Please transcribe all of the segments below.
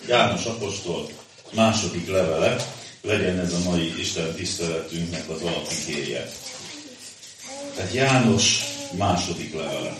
János apostol második levele, legyen ez a mai Isten tiszteletünknek az alapigéje. Tehát János második levele.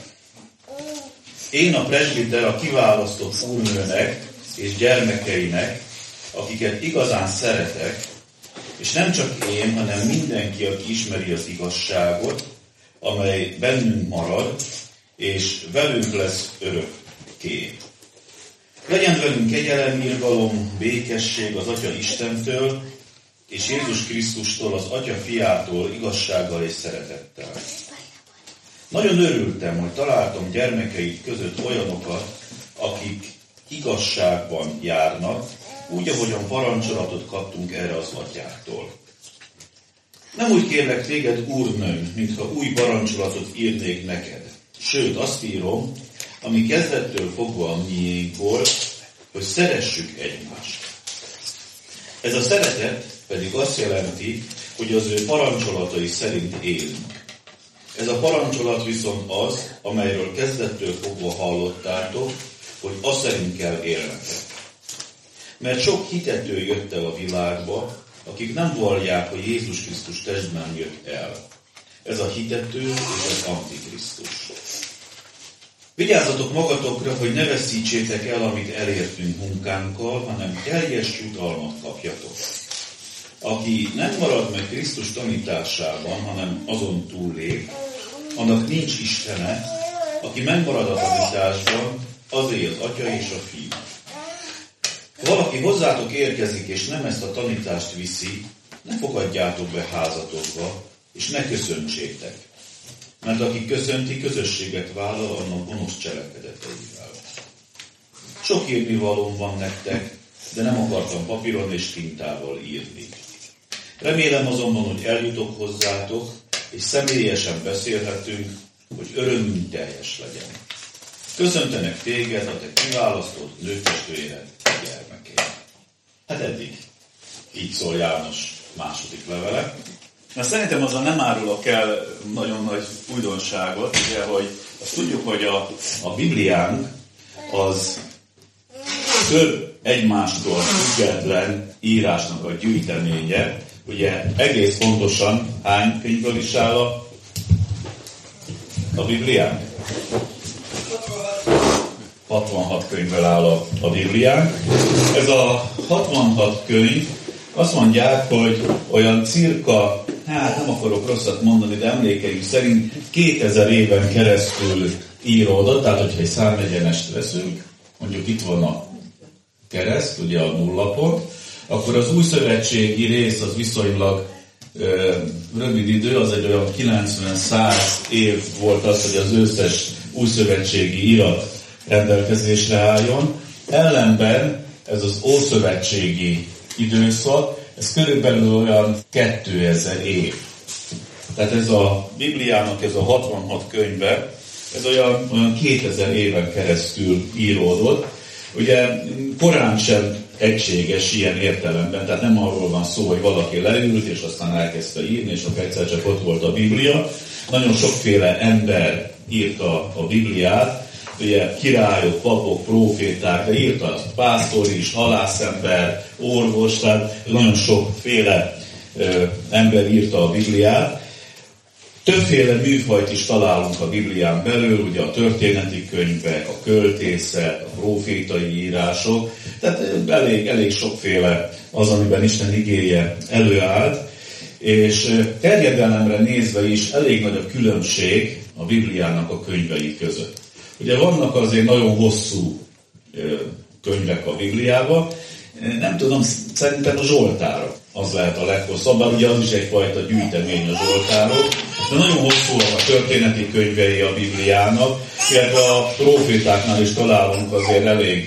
Én a presbiter a kiválasztott úrnőnek és gyermekeinek, akiket igazán szeretek, és nem csak én, hanem mindenki, aki ismeri az igazságot, amely bennünk marad, és velünk lesz örökké. Legyen velünk kegyelem, irgalom, békesség az Atya Istentől, és Jézus Krisztustól, az Atya fiától, igazsággal és szeretettel. Nagyon örültem, hogy találtam gyermekeid között olyanokat, akik igazságban járnak, úgy, ahogyan parancsolatot kaptunk erre az Atyától. Nem úgy kérlek téged, úrnőm, mintha új parancsolatot írnék neked. Sőt, azt írom, ami kezdettől fogva a miénk volt, hogy szeressük egymást. Ez a szeretet pedig azt jelenti, hogy az ő parancsolatai szerint élünk. Ez a parancsolat viszont az, amelyről kezdettől fogva hallottátok, hogy azt szerint kell élnetek. Mert sok hitető jött el a világba, akik nem vallják, hogy Jézus Krisztus testben jött el. Ez a hitető és az Antikrisztus. Vigyázzatok magatokra, hogy ne veszítsétek el, amit elértünk munkánkkal, hanem teljes jutalmat kapjatok. Aki nem marad meg Krisztus tanításában, hanem azon túllép, annak nincs Istene, aki megmarad a tanításban, azé az Atya és a Fiú. Ha valaki hozzátok érkezik, és nem ezt a tanítást viszi, ne fogadjátok be házatokba, és ne köszöntsétek. Mert aki köszönti, közösséget vállal annak gonosz cselekedeteivel. Sok írnivalóm van nektek, de nem akartam papíron és tintával írni. Remélem azonban, hogy eljutok hozzátok, és személyesen beszélhetünk, hogy örömünk teljes legyen. Köszöntenek téged, a te kiválasztott nőtestvéred, gyermekeid. Hát eddig így szól János második levele. Mert szerintem azzal nem árulok el nagyon nagy újdonságot, ugye, hogy azt tudjuk, hogy a Bibliánk az több egymástól független írásnak a gyűjteménye. Ugye egész pontosan hány könyvből is áll a Bibliánk? 66 könyvből áll a Bibliánk. Ez a 66 könyv, azt mondják, hogy olyan cirka, nem akarok rosszat mondani, de emlékeim szerint 2000 éven keresztül íródott, tehát hogyha egy számegyenest veszünk, mondjuk itt van a kereszt, ugye a nullapont, akkor az újszövetségi rész az viszonylag rövid idő, az egy olyan 90-100 év volt az, hogy az összes újszövetségi irat rendelkezésre álljon. Ellenben ez az ószövetségi időszak, ez körülbelül olyan 2000 év. Tehát ez a Bibliának ez a 66 könyve, ez olyan 2000 éven keresztül íródott. Ugye korán sem egységes ilyen értelemben, tehát nem arról van szó, hogy valaki leült, és aztán elkezdte írni, és akkor egyszer csak ott volt a Biblia. Nagyon sokféle ember írta a Bibliát, ugye királyok, papok, próféták, de írta a pásztor is, halászember, orvos, tehát nagyon sokféle ember írta a Bibliát. Többféle műfajt is találunk a Biblián belül, ugye a történeti könyvek, a költészet, a prófétai írások, tehát elég sokféle az, amiben Isten igéje előállt, és terjedelemre nézve is elég nagy a különbség a Bibliának a könyvei között. Ugye vannak azért nagyon hosszú könyvek a Bibliában, nem tudom, szerintem a Zsoltárok az lehet a leghosszabb, bár ugye az is egyfajta gyűjtemény a Zsoltárok, de nagyon hosszúak a történeti könyvei a Bibliának, illetve a prófétáknál is találunk azért elég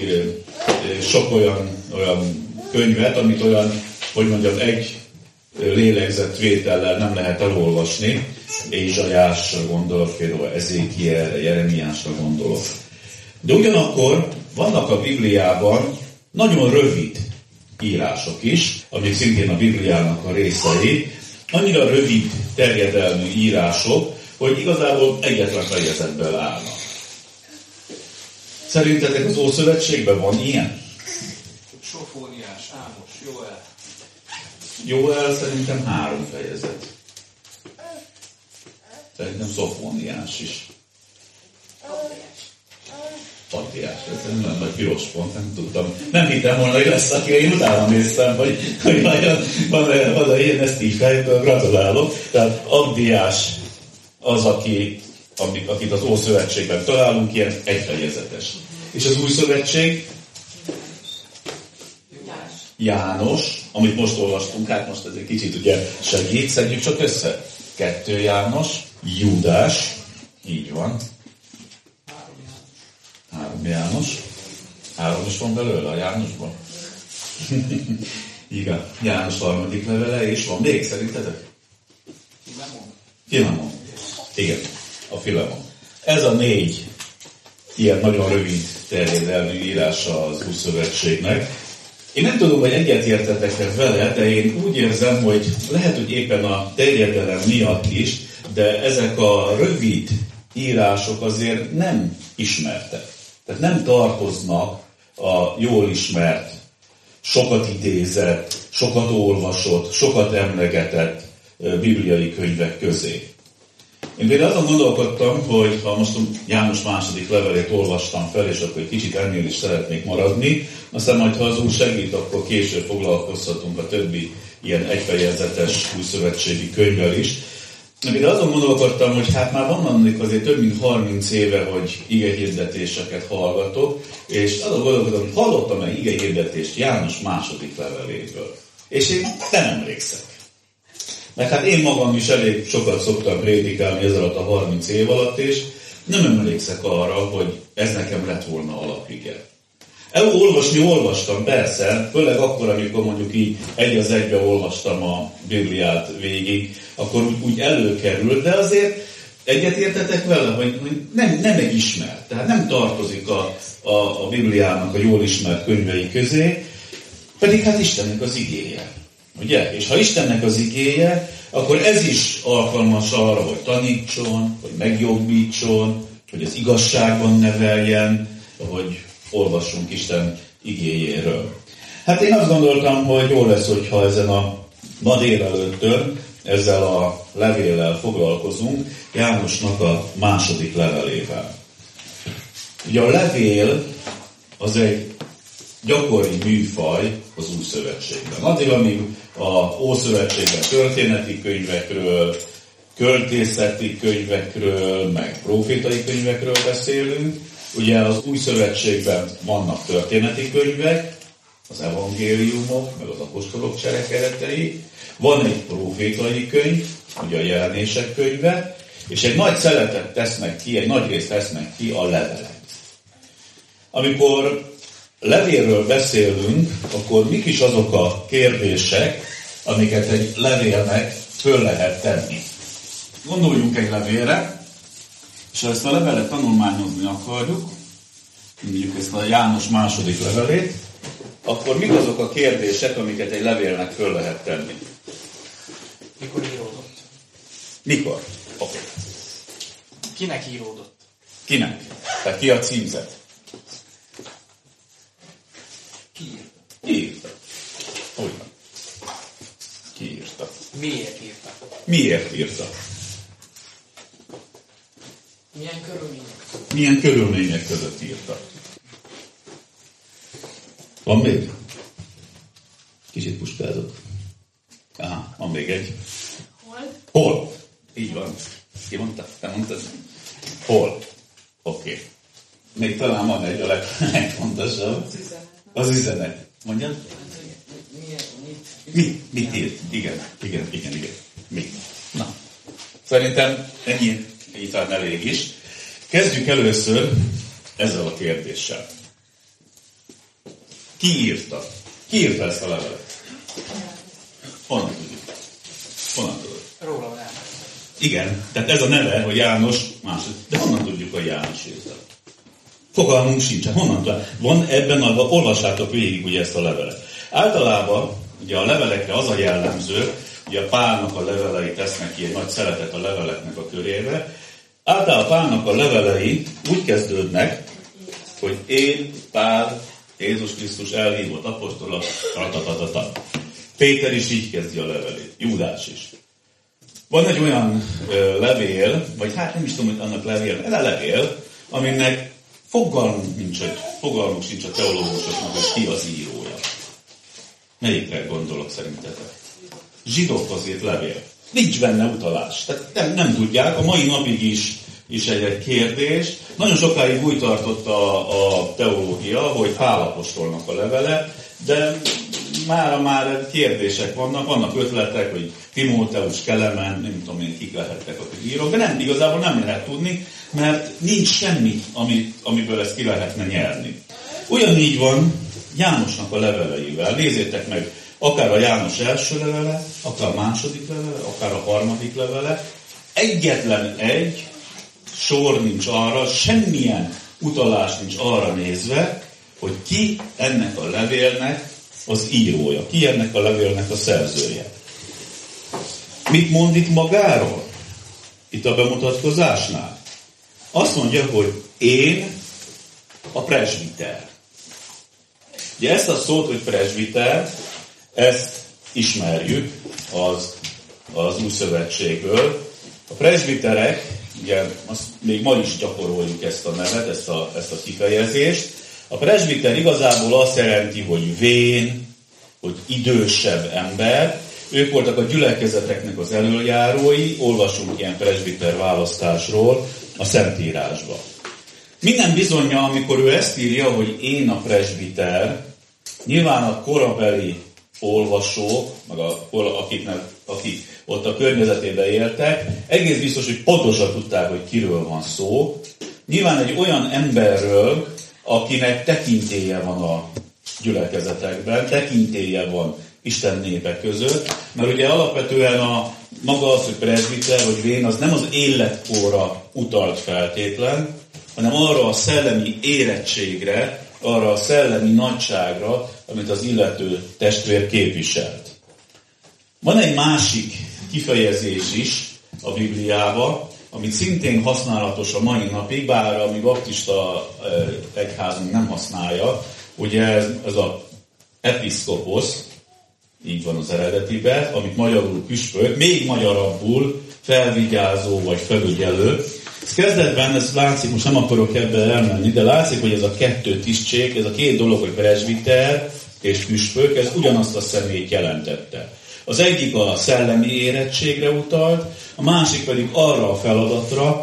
sok olyan könyvet, amit olyan, hogy mondjam, egy lélegzetvétellel nem lehet elolvasni. Ézsaiásra gondolok, például Ezékielre, Jeremiásra gondolok. De ugyanakkor vannak a Bibliában nagyon rövid írások is, amik szintén a Bibliának a részei, annyira rövid terjedelmű írások, hogy igazából egyetlen fejezetből állnak. Szerintetek az Ószövetségben van ilyen? Szofóniás, Ámos, Jóel. Jóel szerintem 3 fejezet. Szerintem Szofóniás is. Pattiás, ez nem nagy piros pont, nem tudtam. Nem hittem volna, hogy lesz, aki én utána néztem, hogy van ilyen, ezt így fejből, gratulálok. Tehát Abdiás az, akit az Ószövetségben találunk, ilyen egyfejezetes. És az Új Szövetség? János, amit most olvastunk, hát most ez egy kicsit ugye segít, szedjük csak össze. 2 János, Júdás, így van. 3 János. 3 is van belőle a Jánosban. Igen, János 3. levele, és van még szerintetek? Filemon. Igen, a Filemon. Ez a 4 ilyen nagyon rövid terjedelmű írása az Új Szövetségnek. Én nem tudom, hogy egyetértetek vele, de én úgy érzem, hogy lehet, hogy éppen a terjedelem miatt is, de ezek a rövid írások azért nem ismertek. Tehát nem tartoznak a jól ismert, sokat idézett, sokat olvasott, sokat emlegetett bibliai könyvek közé. Én például azon gondolkodtam, hogy ha most János 2. levelét olvastam fel, és akkor egy kicsit ennél is szeretnék maradni, aztán majd, ha az Úr segít, akkor később foglalkozhatunk a többi ilyen egyfejezetes újszövetségi könyvvel is. De azon gondolkodtam, hogy hát már vannak azért több mint 30 éve, hogy igehirdetéseket hallgatok, és azon gondolkodtam, hogy hallottam-e igehirdetést János 2. leveléből. És én nem emlékszek. Mert hát én magam is elég sokat szoktam prédikálni ez alatt a 30 év alatt, és nem emlékszek arra, hogy ez nekem lett volna alapige. Olvastam, persze, főleg akkor, amikor mondjuk így 1:1 olvastam a Bibliát végig, akkor úgy előkerült, de azért egyetértetek vele, hogy nem egy ismert, tehát nem tartozik a Bibliának a jól ismert könyvei közé, pedig hát Istennek az igéje. Ugye? És ha Istennek az igéje, akkor ez is alkalmas arra, hogy tanítson, hogy megjobbítson, hogy az igazságban neveljen, hogy olvassunk Isten igéjéről. Hát én azt gondoltam, hogy jó lesz, hogyha ezen a ma délelőttön ezzel a levéllel foglalkozunk, Jánosnak a 2. levelével. Ugye a levél az egy gyakori műfaj az Új Szövetségben. Addig, amíg a Ószövetségben történeti könyvekről, költészeti könyvekről, meg profétai könyvekről beszélünk, ugye az Új Szövetségben vannak történeti könyvek, az evangéliumok, meg az apostolok cselekedetei, van egy profétai könyv, ugye a Jelenések könyve, és egy nagy szeletet tesznek ki, egy nagy részt tesznek ki a levelek. Amikor levélről beszélünk, akkor mik is azok a kérdések, amiket egy levélnek föl lehet tenni. Gondoljunk egy levélre, és ha ezt a levelet tanulmányozni akarjuk, mondjuk ezt a János 2. levelét, akkor mik azok a kérdések, amiket egy levélnek föl lehet tenni? Mikor íródott? Mikor? Oké. Kinek íródott? Kinek? Tehát ki a címzet? Ki írta? Ki írta? Úgy van. Ki írta? Miért írta? Miért írta? Milyen körülmények? Milyen körülmények között írta? Van még? Kicsit puskázok. Aha, van még egy. Hol? Így van. Ki mondta? Te mondtad? Hol? Oké. Még talán van egy a legfontosabb. Az üzenet. Mondjad? Mit írt? Igen. Mit? Na. Szerintem ennyi talán elég is. Kezdjük először ezzel a kérdéssel. Ki írta? Ki írta ezt a levelet? Honnan tudjuk? Honnan tudod? Róla nem. Igen, tehát ez a neve, hogy János második. De honnan tudjuk, hogy János írta? Fogalmunk sincs. Honnan tudjuk? Van ebben, olvassátok végig ugye ezt a levelet. Általában ugye a levelekre az a jellemző, ugye a Pálnak a levelei tesznek ki egy nagy szeletet a leveleknek a körébe. Általában Pálnak a levelei úgy kezdődnek, hogy én, Pál, Jézus Krisztus elhívott apostola, Péter is így kezdi a levelét, Júdás is. Van egy olyan levél, vagy hát nem is tudom, hogy annak levél, aminek fogalmuk sincs a teológusoknak, hogy ki az írója. Melyikre gondolok szerintetek? Zsidókhoz írt levél. Nincs benne utalás. Tehát nem tudják, a mai napig is egy kérdés. Nagyon sokáig úgy tartotta a teológia, hogy Pál apostolnak a levele, de már kérdések vannak ötletek, hogy Timóteus, Kelemen, nem tudom én, kik lehettek a írók, de igazából nem lehet tudni, mert nincs semmi, amiből ezt ki lehetne nyerni. Ugyanígy van Jánosnak a leveleivel. Nézzétek meg, akár a János első levele, akár a második levele, akár a harmadik levele, egyetlen egy sor nincs arra, semmilyen utalás nincs arra nézve, hogy ki ennek a levélnek az írója, ki ennek a levélnek a szerzője. Mit mond itt magáról? Itt a bemutatkozásnál. Azt mondja, hogy én a presbiter. Ugye ezt a szót, hogy presbiter, ezt ismerjük az Új Szövetségből. A presbiterek, ugye még ma is gyakoroljuk ezt a nevet, ezt a kifejezést. A presbiter igazából azt jelenti, hogy vén, hogy idősebb ember. Ők voltak a gyülekezeteknek az elöljárói, olvasunk ilyen presbiter választásról a Szentírásba. Minden bizonnyal, amikor ő ezt írja, hogy én a presbiter, nyilván a korabeli olvasók, meg akik ott a környezetében éltek, egész biztos, hogy pontosan tudták, hogy kiről van szó. Nyilván egy olyan emberről, akinek tekintélye van a gyülekezetekben, tekintélye van Isten népe között, mert ugye alapvetően maga az, hogy presbiter vagy vén, az nem az életkorra utalt feltétlen, hanem arra a szellemi érettségre, arra a szellemi nagyságra, amit az illető testvér képviselt. Van egy másik kifejezés is a Bibliában, amit szintén használatos a mai napig, bár a mi baptista egyházunk nem használja, ugye ez az episzkoposz, így van az eredetiben, amit magyarul püspök, még magyarabbul felvigyázó vagy felügyelő. Ez kezdetben, ez látszik, most nem akarok ebben elmenni, de látszik, hogy ez a kettő tisztség, ez a két dolog, hogy presbiter és püspök, ez ugyanazt a személyt jelentette. Az egyik a szellemi érettségre utalt, a másik pedig arra a feladatra,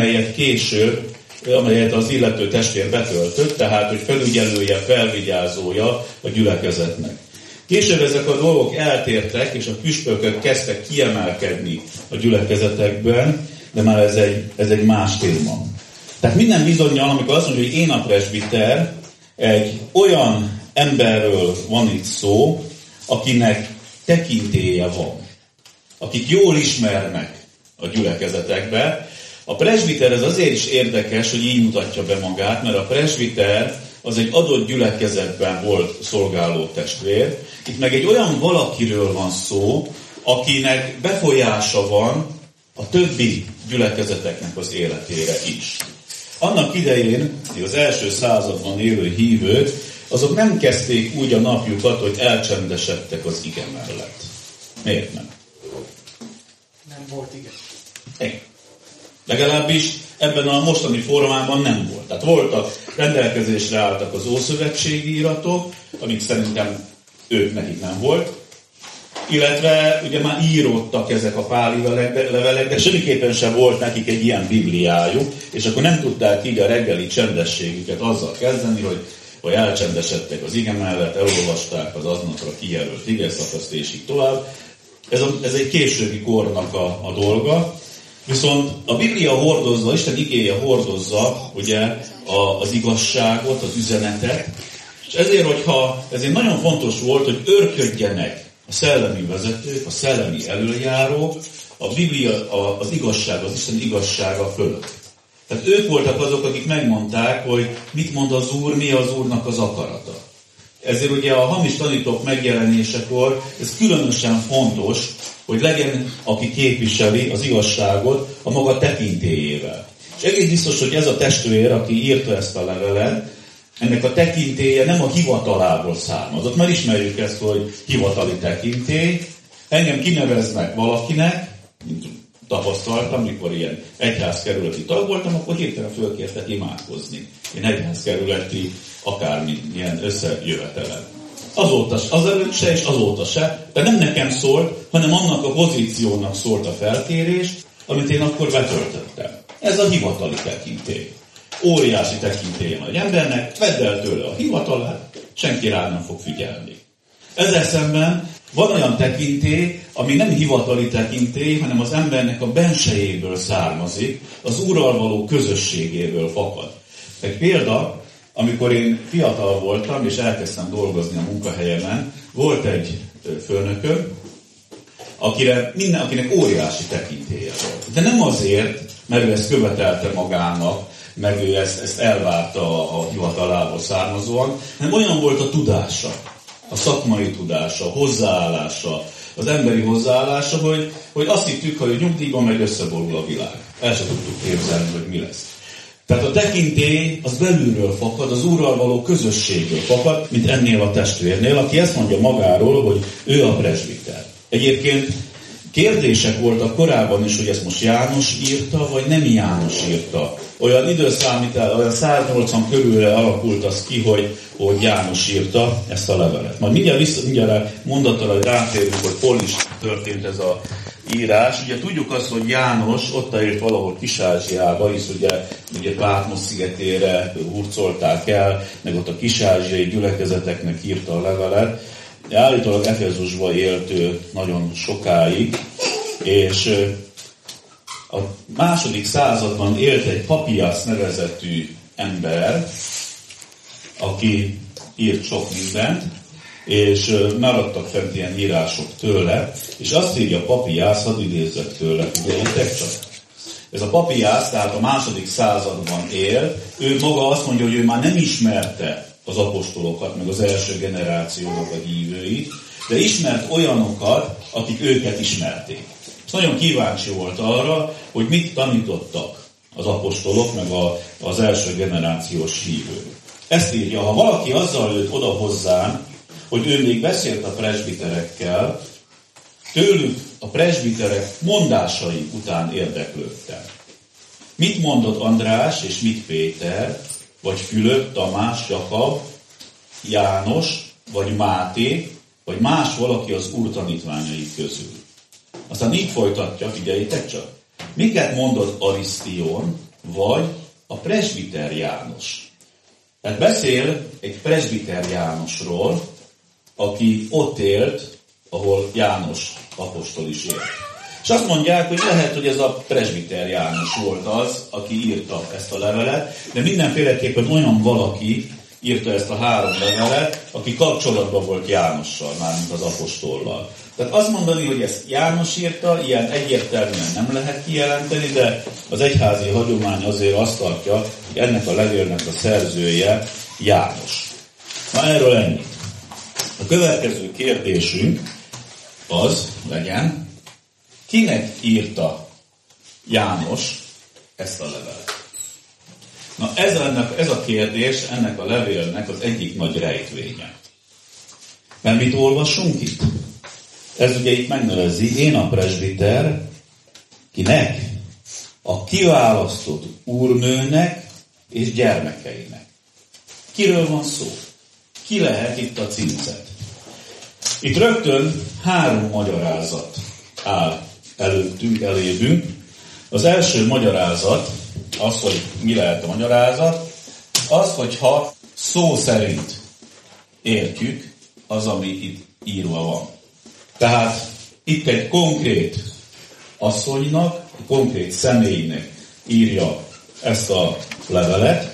amelyet az illető testvér betöltött, tehát, hogy felügyelője, felvigyázója a gyülekezetnek. Később ezek a dolgok eltértek, és a püspökök kezdtek kiemelkedni a gyülekezetekben, de már ez egy más téma. Tehát minden bizonnyal, amikor azt mondja, hogy én a presbiter, egy olyan emberről van itt szó, akinek tekintélye van, akik jól ismernek a gyülekezetekbe. A presbiter ez azért is érdekes, hogy így mutatja be magát, mert a presbiter az egy adott gyülekezetben volt szolgáló testvér. Itt meg egy olyan valakiről van szó, akinek befolyása van a többi gyülekezeteknek az életére is. Annak idején az első században élő hívők, azok nem kezdték úgy a napjukat, hogy elcsendesedtek az ige mellett. Miért nem? Nem volt ige. Igen. Legalábbis ebben a mostani formában nem volt. Tehát voltak, rendelkezésre álltak az ószövetségi iratok, amik szerintem nekik nem volt, illetve ugye már íródtak ezek a páli levelek, de semmiképpen sem volt nekik egy ilyen bibliájuk, és akkor nem tudták így a reggeli csendességüket azzal kezdeni, hogy elcsendesedtek az ige mellett, elolvasták az aznapra kijelölt igeszakaszt, és így tovább. Ez egy későbbi kornak a dolga. Viszont a Biblia hordozza, Isten igéje hordozza ugye az igazságot, az üzenetet, és ezért nagyon fontos volt, hogy őrködjenek a szellemi vezetők, a szellemi elöljárók, a Biblia, az igazság, az Isten igazsága fölött. Tehát ők voltak azok, akik megmondták, hogy mit mond az Úr, mi az Úrnak az akarata. Ezért ugye a hamis tanítók megjelenésekor ez különösen fontos, hogy legyen, aki képviseli az igazságot a maga tekintélyével. És egész biztos, hogy ez a testvér, aki írta ezt a levelet, ennek a tekintélye nem a hivatalából származott. Már ismerjük ezt, hogy hivatali tekintély. Engem kineveznek valakinek, mint tapasztaltam, mikor ilyen egyházkerületi tag voltam, akkor hirtelen fölkértek imádkozni. Én egyházkerületi akármilyen összejövetelen. Azóta, azelőtt se és azóta se, de nem nekem szólt, hanem annak a pozíciónak szólt a felkérés, amit én akkor betöltöttem. Ez a hivatali tekintély. Óriási tekintélye van egy embernek, vedd el tőle a hivatalát, senki rá nem fog figyelni. Ezzel szemben van olyan tekintély, ami nem hivatali tekintély, hanem az embernek a bensejéből származik, az Úrral való közösségéből fakad. Egy példa, amikor én fiatal voltam, és elkezdtem dolgozni a munkahelyemen, volt egy főnököm, akinek óriási tekintélye volt. De nem azért, mert ő ezt követelte magának, meg ő ezt elvárta a hivatalából származóan, hanem olyan volt a tudása, a szakmai tudása, a hozzáállása, az emberi hozzáállása, hogy azt hittük, hogy a nyugdíjban meg összeborul a világ. El sem tudtuk képzelni, hogy mi lesz. Tehát a tekintély az belülről fakad, az Úrral való közösségből fakad, mint ennél a testvérnél, aki ezt mondja magáról, hogy ő a presbiter. Egyébként kérdések voltak korábban is, hogy ezt most János írta, vagy nem János írta. Olyan időszámítás, olyan 180 körülre alakult az ki, hogy János írta ezt a levelet. Majd mindjárt mondattal rátérünk, hogy hol is történt ez a írás. Ugye tudjuk azt, hogy János ott írt valahol Kis-Ázsiába, hisz ugye Pátmosz szigetére hurcolták el, meg ott a kis-ázsiai gyülekezeteknek írta a levelet. Állítólag Efezusban élt ő nagyon sokáig, és a második században élt egy Papiász nevezetű ember, aki írt sok mindent, és maradtak fent ilyen írások tőle, és azt írja Papiász, hadd idézzek tőle, figyeljétek csak. Ez a Papiász, tehát a második században él, ő maga azt mondja, hogy ő már nem ismerte az apostolokat, meg az első generációnak a hívőit, de ismert olyanokat, akik őket ismerték. És nagyon kíváncsi volt arra, hogy mit tanítottak az apostolok, meg az első generációs hívők. Ezt írja, ha valaki azzal jött oda hozzám, hogy ő még beszélt a presbiterekkel, tőlük a presbiterek mondásai után érdeklődtem. Mit mondott András és mit Péter, vagy Fülöp, Tamás, Jakab, János, vagy Máté, vagy más valaki az Úr tanítványai közül. Aztán így folytatja, figyeljétek csak. Miket mondott Arisztion, vagy a presbiter János? Tehát beszél egy presbiter Jánosról, aki ott élt, ahol János apostol is élt. És azt mondják, hogy lehet, hogy ez a presbiter János volt az, aki írta ezt a levelet, de mindenféleképpen olyan valaki írta ezt a 3 levelet, aki kapcsolatban volt Jánossal, mármint az apostollal. Tehát azt mondani, hogy ezt János írta, ilyen egyértelműen nem lehet kijelenteni, de az egyházi hagyomány azért azt tartja, hogy ennek a levélnek a szerzője János. Na erről ennyi. A következő kérdésünk az legyen, kinek írta János ezt a levelet? Na ez a kérdés ennek a levélnek az egyik nagy rejtvénye. Mert mit olvasunk itt? Ez ugye itt megnevezi, én a presbiter, kinek? A kiválasztott úrnőnek és gyermekeinek. Kiről van szó? Ki lehet itt a cincet? Itt rögtön 3 magyarázat áll elébünk. Az első magyarázat, az, hogy mi lehet a magyarázat, az, hogyha szó szerint értjük az, ami itt írva van. Tehát itt egy konkrét asszonynak, egy konkrét személynek írja ezt a levelet.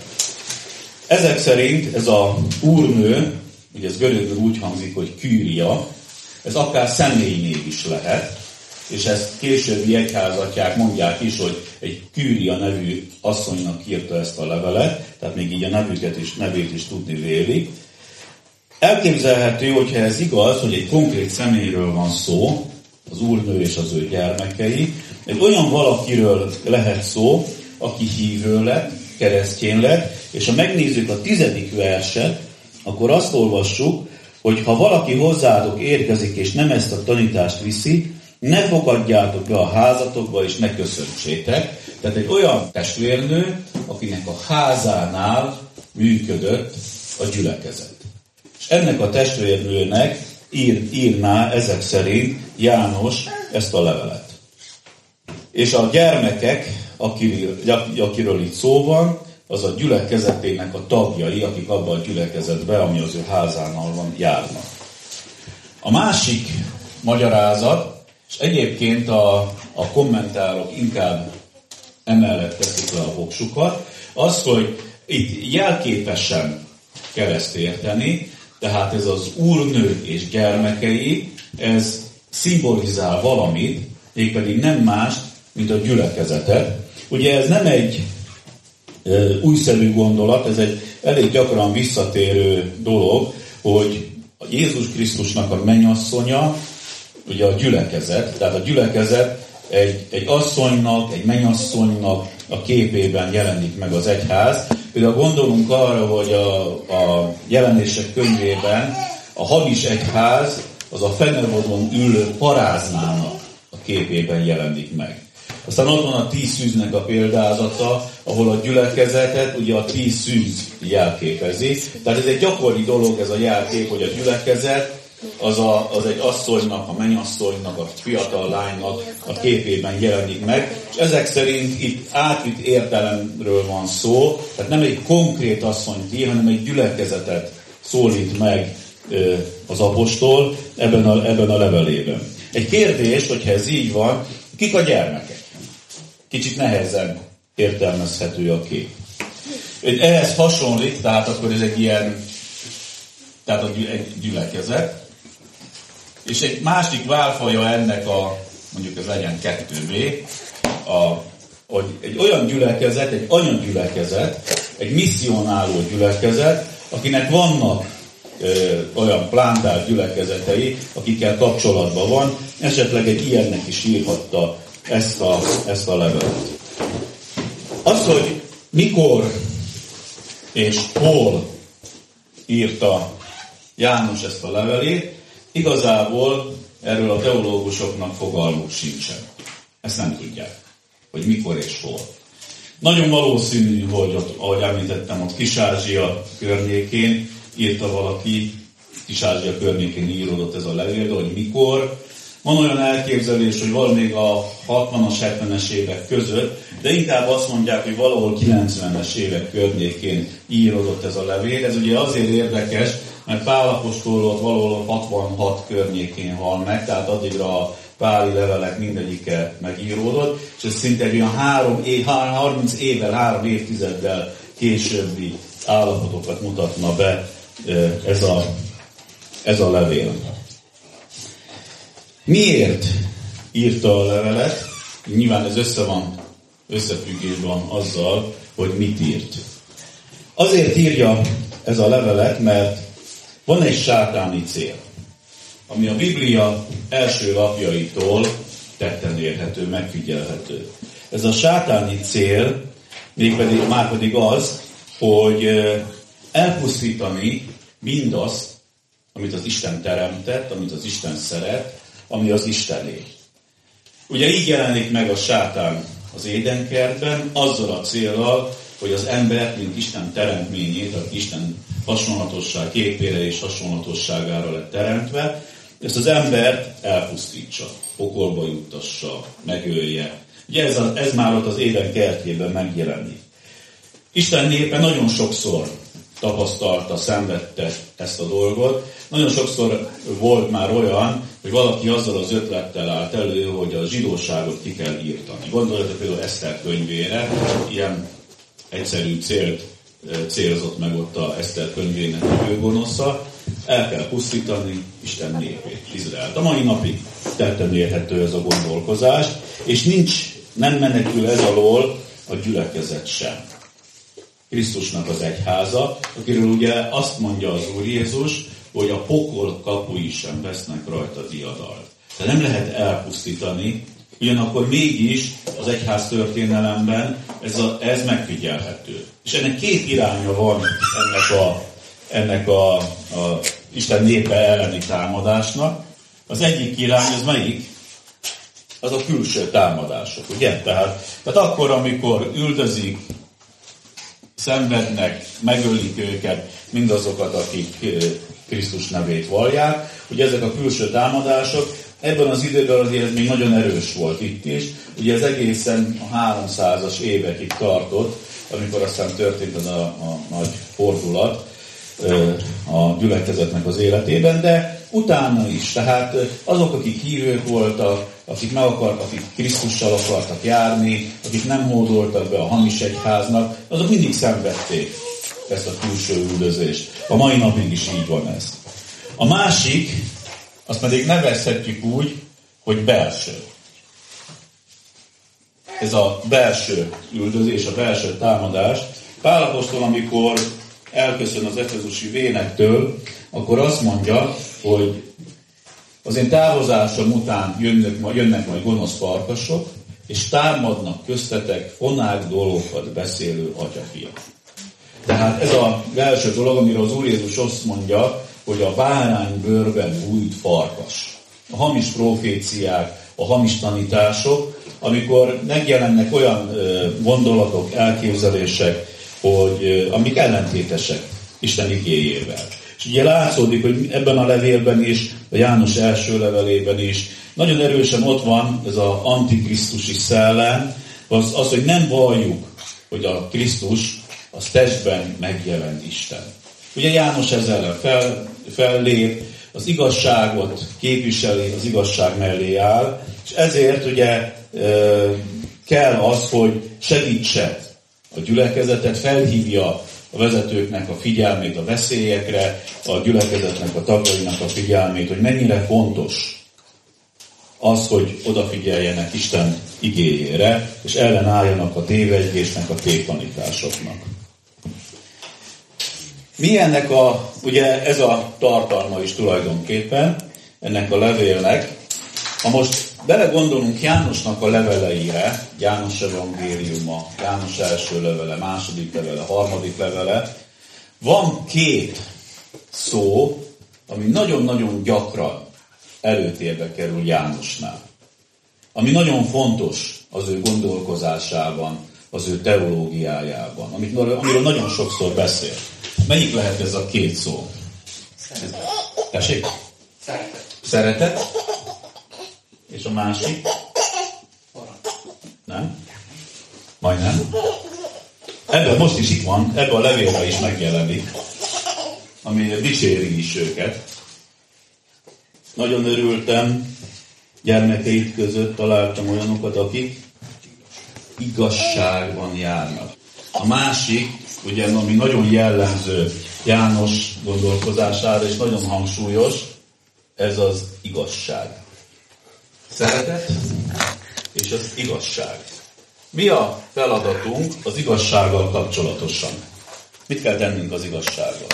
Ezek szerint ez a úrnő, ugye ez görögül úgy hangzik, hogy kűria, ez akár személynév is lehet, és ezt későbbi egyházatják mondják is, hogy egy Kűria nevű asszonynak írta ezt a levelet, tehát még így a nevét is tudni vélik. Elképzelhető, hogyha ez igaz, hogy egy konkrét személyről van szó, az úrnő és az ő gyermekei, egy olyan valakiről lehet szó, aki hívő lett, keresztjén lett, és ha megnézzük a 10. verset, akkor azt olvassuk, hogy ha valaki hozzátok érkezik, és nem ezt a tanítást viszi, ne fogadjátok be a házatokba, és ne köszöntsétek. Tehát egy olyan testvérnő, akinek a házánál működött a gyülekezet. És ennek a testvérnőnek írná ezek szerint János ezt a levelet. És a gyermekek, akiről itt szó van, az a gyülekezetének a tagjai, akik abban a gyülekezetben, ami az ő házánál van, járnak. A másik magyarázat, és egyébként a kommentárok inkább emellett teszik le a voksukat, az, hogy itt jelképesen kell ezt érteni, tehát ez az úrnő és gyermekei, ez szimbolizál valamit, mégpedig nem más, mint a gyülekezetet. Ugye ez nem egy újszerű gondolat, ez egy elég gyakran visszatérő dolog, hogy a Jézus Krisztusnak a mennyasszonya, ugye a gyülekezet, tehát a gyülekezet egy asszonynak, egy mennyasszonynak a képében jelenik meg az egyház. Például gondolunk arra, hogy a jelenések könyvében a hamis egyház az a fenevodon ülő paráznának a képében jelenik meg. Aztán ott van a 10 szűznek a példázata, ahol a gyülekezetet ugye a 10 szűz jelképezi. Tehát ez egy gyakori dolog, ez a jelkép, hogy a gyülekezet az egy asszonynak, a mennyasszonynak, a fiatal lánynak a képében jelenik meg. És ezek szerint itt átvitt értelemről van szó, tehát nem egy konkrét asszonyt ír, hanem egy gyülekezetet szólít meg az apostol ebben a levelében. Egy kérdés, hogyha ez így van, kik a gyermekek? Kicsit nehezen értelmezhető a kép. Ehhez hasonlít, tehát akkor ez egy ilyen, tehát egy gyülekezet. És egy másik válfaja ennek mondjuk ez legyen 2B, hogy egy olyan gyülekezet, egy anyagyülekezet, egy misszionáló gyülekezet, akinek vannak olyan plántált gyülekezetei, akikkel kapcsolatban van, esetleg egy ilyennek is írhatta ezt a levelet. Az, hogy mikor és hol írta János ezt a levelét, igazából erről a teológusoknak fogalmuk sincsen. Ezt nem tudják, hogy mikor és hol. Nagyon valószínű, hogy ott, ahogy említettem, ott Kis-Ázsia környékén írta valaki, Kis-Ázsia környékén íródott ez a levél, de hogy mikor. Van olyan elképzelés, hogy valamíg a 60-as, 70-es évek között, de inkább azt mondják, hogy valahol 90-es évek környékén íródott ez a levél. Ez ugye azért érdekes, mert Pál apostol valahol 66 környékén hal meg, tehát addigra a páli levelek mindegyike megíródott, és ez szinte egy olyan 30 évvel, 3 évtizeddel későbbi állapotokat mutatna be ez a levél. Miért írta a levelet? Nyilván ez összefüggésben azzal, hogy mit írt. Azért írja ez a levelet, mert van egy sátáni cél, ami a Biblia első lapjaitól tetten érhető, megfigyelhető. Ez a sátáni cél márpedig az, hogy elpusztítani mindazt, amit az Isten teremtett, amit az Isten szeret, ami az Istené. Ugye így jelenik meg a sátán az édenkertben, azzal a céllal, hogy az embert, mint Isten teremtményét, aki Isten hasonlatosság képére és hasonlatosságára lett teremtve, ezt az embert elpusztítsa, pokolba juttassa, megölje. Ugye ez már ott az Éden kertjében megjelenik. Isten népe nagyon sokszor tapasztalta, szenvedte ezt a dolgot. Nagyon sokszor volt már olyan, hogy valaki azzal az ötlettel állt elő, hogy a zsidóságot ki kell írtani. Gondoljatok például Eszter könyvére, ilyen egyszerű célt célzott meg ott a Eszter könyvének a főgonosza, el kell pusztítani Isten népét, Izraelt. A mai napig tetten érhető ez a gondolkozás, és nem menekül ez alól a gyülekezet sem. Krisztusnak az egyháza, akiről ugye azt mondja az Úr Jézus, hogy a pokol kapui sem vesznek rajta diadalt. Tehát nem lehet elpusztítani Ugyanakkor mégis az egyház történelemben ez megfigyelhető. És ennek két iránya van ennek a Isten népe elleni támadásnak. Az egyik irány, az melyik? Az a külső támadások, ugye? Tehát akkor, amikor üldözik, szenvednek, megölik őket, mindazokat, akik Krisztus nevét vallják, ugye ezek a külső támadások, ebben az időben azért még nagyon erős volt itt is, ugye ez egészen a 300-as évekig tartott, amikor aztán történt az a nagy fordulat a gyülekezetnek az életében, de utána is, tehát azok, akik hívők voltak, akik Krisztussal akartak járni, akik nem hódoltak be a hamis egyháznak, azok mindig szenvedték ezt a külső üldözést. A mai napig is így van ez. A másik, azt pedig nevezhetjük úgy, hogy belső. Ez a belső üldözés, a belső támadás. Pál apostol, amikor elköszön az efezusi vénektől, akkor azt mondja, hogy az én távozásom után jönnek majd gonosz farkasok, és támadnak köztetek fonák dolgokat beszélő atyafiak. Tehát ez a belső dolog, amiről az Úr Jézus azt mondja, hogy a báránybőrben bújt farkas. A hamis proféciák, a hamis tanítások, amikor megjelennek olyan gondolatok, elképzelések, hogy amik ellentétesek Isten igéjével. És ugye látszódik, hogy ebben a levélben is, a János első levelében is nagyon erősen ott van ez az antikrisztusi szellem, az, hogy nem valljuk, hogy a Krisztus az testben megjelent Isten. Ugye János ezzel fellép, az igazságot képviseli, az igazság mellé áll, és ezért ugye kell az, hogy segítse a gyülekezetet, felhívja a vezetőknek a figyelmét a veszélyekre, a gyülekezetnek a tagjainak a figyelmét, hogy mennyire fontos az, hogy odafigyeljenek Isten igéjére, és ellenálljanak a tévegésnek, a tévtanításoknak. Mi ennek ugye ez a tartalma is tulajdonképpen, ennek a levélnek. Ha most belegondolunk Jánosnak a leveleire, János evangéliuma, János első levele, második levele, harmadik levele, van két szó, ami nagyon-nagyon gyakran előtérbe kerül Jánosnál. Ami nagyon fontos az ő gondolkozásában, az ő teológiájában, amiről nagyon sokszor beszél. Melyik lehet ez a két szó? Tessék? Szeretet. És a másik? Nem? Majdnem. Ebben most is itt van, ebben a levélben is megjelenik, ami dicséri is őket. Nagyon örültem, gyermekeid között találtam olyanokat, akik igazságban járnak. A másik, ugye, ami nagyon jellemző János gondolkozására, és nagyon hangsúlyos, ez az igazság. Szeretet és az igazság. Mi a feladatunk az igazsággal kapcsolatosan? Mit kell tennünk az igazsággal?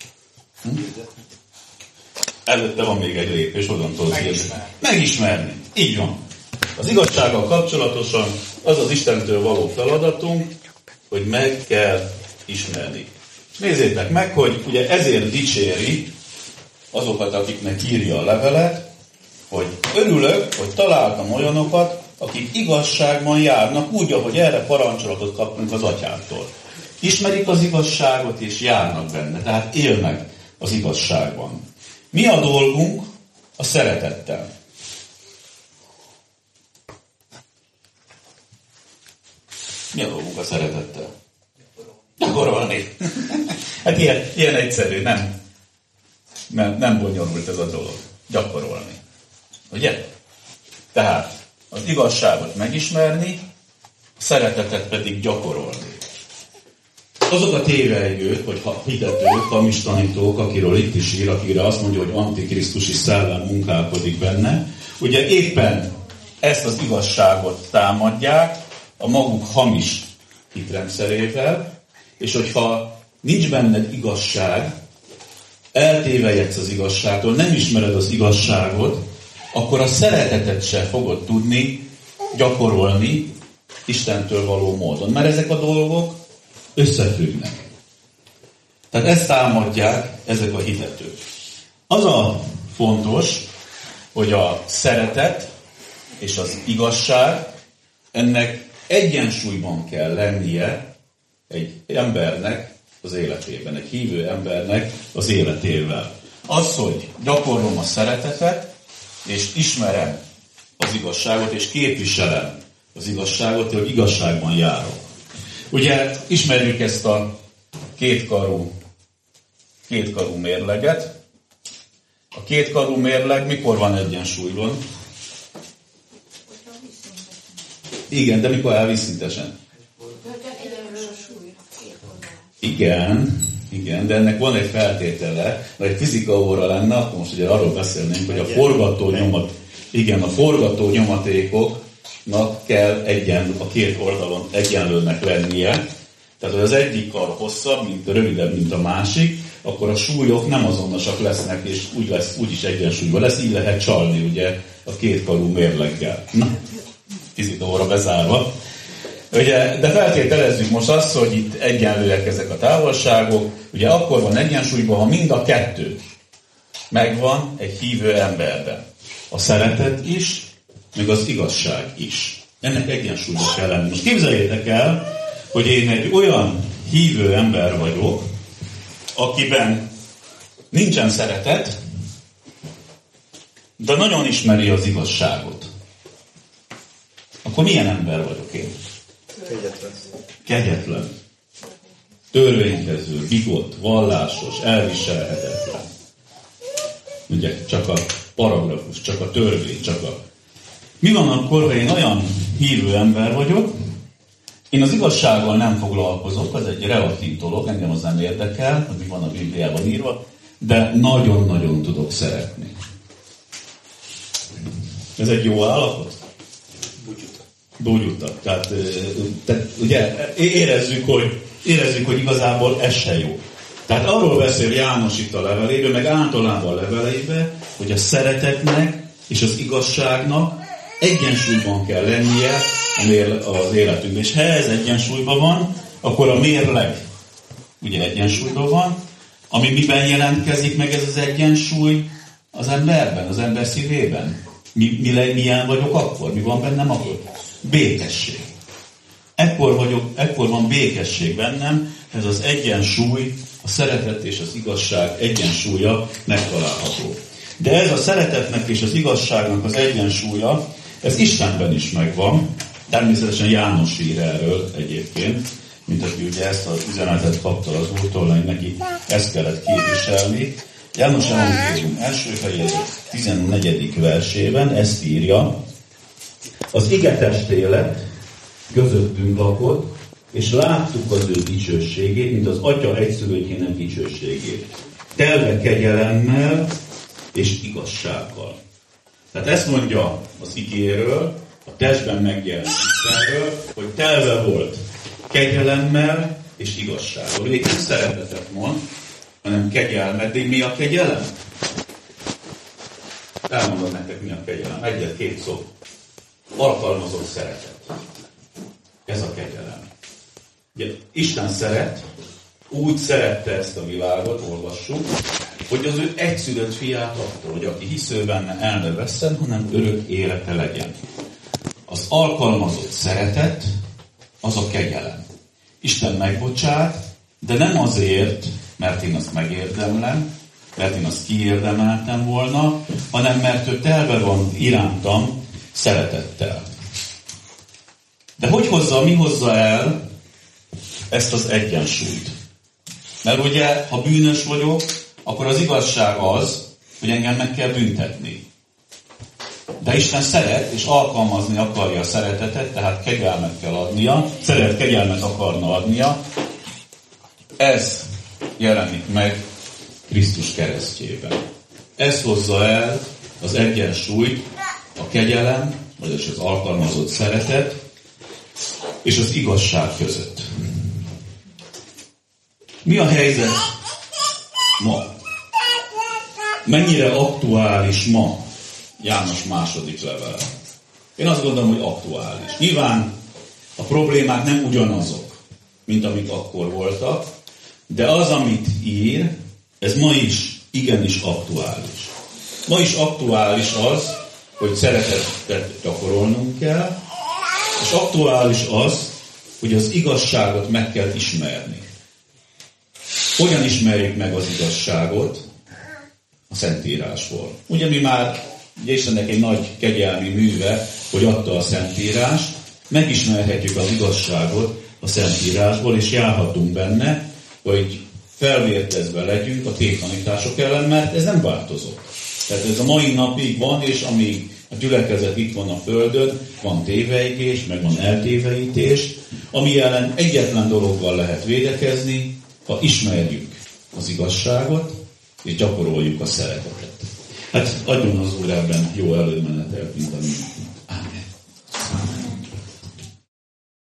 Előtte van még egy lépés, hogyan tudod megismerni. Így van. Az igazsággal kapcsolatosan az az Istentől való feladatunk, hogy meg kell ismerni. És nézzétek meg, hogy ugye ezért dicséri azokat, akiknek írja a levelet, hogy örülök, hogy találtam olyanokat, akik igazságban járnak, úgy, ahogy erre parancsolatot kaptunk az atyától. Ismerik az igazságot, és járnak benne, tehát élnek az igazságban. Mi a dolgunk? A szeretettel. Mi a dolgunk a szeretettel? Gyakorolni. Hát ilyen egyszerű, nem bonyolult ez a dolog. Gyakorolni. Ugye? Tehát az igazságot megismerni, a szeretetet pedig gyakorolni. Azok a tévejgők, vagy hitetők, hamis tanítók, akiről itt is ír, akire azt mondja, hogy antikrisztusi szellem munkálkodik benne, ugye éppen ezt az igazságot támadják a maguk hamis hitrendszerével, és hogyha nincs benned igazság, eltévejedsz az igazságtól, nem ismered az igazságot, akkor a szeretetet se fogod tudni gyakorolni Istentől való módon. Mert ezek a dolgok összefüggnek. Tehát ezt támadják ezek a hitetők. Az a fontos, hogy a szeretet és az igazság, ennek egyensúlyban kell lennie egy embernek az életében, egy hívő embernek az életével. Az, hogy gyakorlom a szeretetet, és ismerem az igazságot, és képviselem az igazságot, hogy igazságban járok. Ugye ismerjük ezt a kétkarú mérleget. A kétkarú mérleg mikor van egyensúlyban? Igen, de mikor elviszintesen? Igen, de ennek van egy feltétele, ha egy fizika óra lenne, akkor most ugye arról beszélnénk, hogy a forgatónyomatékoknak kell a két oldalon egyenlőnek lennie. Tehát, hogy az egyik kar hosszabb, rövidebb, mint a másik, akkor a súlyok nem azonosak lesznek, és úgyis egyensúlyban lesz, így lehet csalni ugye a kétkarú mérleggel. Na, fizika óra bezárva. Ugye, de feltételezzük most azt, hogy itt egyenlőek ezek a távolságok, ugye akkor van egyensúlyban, ha mind a kettő megvan egy hívő emberben. A szeretet is, meg az igazság is. Ennek egyensúlyban kell lenni. Most képzeljétek el, hogy én egy olyan hívő ember vagyok, akiben nincsen szeretet, de nagyon ismeri az igazságot. Akkor milyen ember vagyok én? Kegyetlen. Törvénykező, bigott, vallásos, elviselhetetlen. Ugye csak a paragrafus, csak a törvény, Mi van akkor, ha én olyan hívő ember vagyok, én az igazsággal nem foglalkozok, az egy relatív dolog, engem az nem érdekel, hogy mi van a Bibliában írva, de nagyon-nagyon tudok szeretni. Ez egy jó állapot? Búgyutak. Tehát ugye érezzük, hogy igazából ez se jó. Tehát arról beszél János itt a levelében, meg általában a leveleiben, hogy a szeretetnek és az igazságnak egyensúlyban kell lennie az életünkben. És ha ez egyensúlyban van, akkor a mérleg ugye egyensúlyban van, ami miben jelentkezik meg ez az egyensúly az emberben, az ember szívében. Milyen vagyok akkor? Mi van bennem akkor? Békesség. Ekkor van békesség bennem, ez az egyensúly, a szeretet és az igazság egyensúlya megtalálható. De ez a szeretetnek és az igazságnak az egyensúlya, ez Istenben is megvan. Természetesen János ír erről egyébként, mint aki ugye ezt az üzenetet kapta az Úrtól, hogy neki ezt kellett képviselni. János Evangélium első fejezet 14. versében ezt írja: az ige testélet közöttünk lakott, és láttuk az ő dicsőségét, mint az Atya egyszülöttjének dicsőségét. Telve kegyelemmel és igazsággal. Tehát ezt mondja az igéről, a testben megjelent Istenről, hogy telve volt kegyelemmel és igazsággal. Még nem szeretetet mond, hanem kegyelmet. De mi a kegyelem? Elmondom nektek, mi a kegyelem. Egyet-két szó. Alkalmazott szeretet. Ez a kegyelem. Ugye, Isten szeret, úgy szerette ezt a világot, olvassuk, hogy az ő egyszülött fiát adta, hogy aki hisző benne, el ne vesszen, hanem örök élete legyen. Az alkalmazott szeretet, az a kegyelem. Isten megbocsát, de nem azért, mert én azt megérdemlem, mert én azt kiérdemeltem volna, hanem mert ő telve van irántam szeretettel. De mi hozza el ezt az egyensúlyt? Mert ugye, ha bűnös vagyok, akkor az igazság az, hogy engem meg kell büntetni. De Isten szeret, és alkalmazni akarja a szeretetet, tehát kegyelmet kell adnia, kegyelmet akarna adnia. Ez jelenik meg Krisztus keresztjében. Ez hozza el az egyensúlyt, a kegyelem, vagyis az alkalmazott szeretet, és az igazság között. Mi a helyzet ma? Mennyire aktuális ma János második levele? Én azt gondolom, hogy aktuális. Nyilván a problémák nem ugyanazok, mint amik akkor voltak, de az, amit ír, ez ma is igenis aktuális. Ma is aktuális az, hogy szeretetet gyakorolnunk kell, és aktuális az, hogy az igazságot meg kell ismerni. Hogyan ismerjük meg az igazságot? A Szentírásból. Ugye mi már, ugye Istennek egy nagy kegyelmi műve, hogy adta a Szentírást, megismerhetjük az igazságot a Szentírásból, és járhatunk benne, hogy felvértezve legyünk a tévtanítások ellen, mert ez nem változott. Tehát ez a mai napig van, és amíg a gyülekezet itt van a Földön, van téveigés, meg van eltéveítés, ami ellen egyetlen dologgal lehet védekezni, ha ismerjük az igazságot, és gyakoroljuk a szeretetet. Hát adjon az Úr ebben jó előmenetelt, mint a mi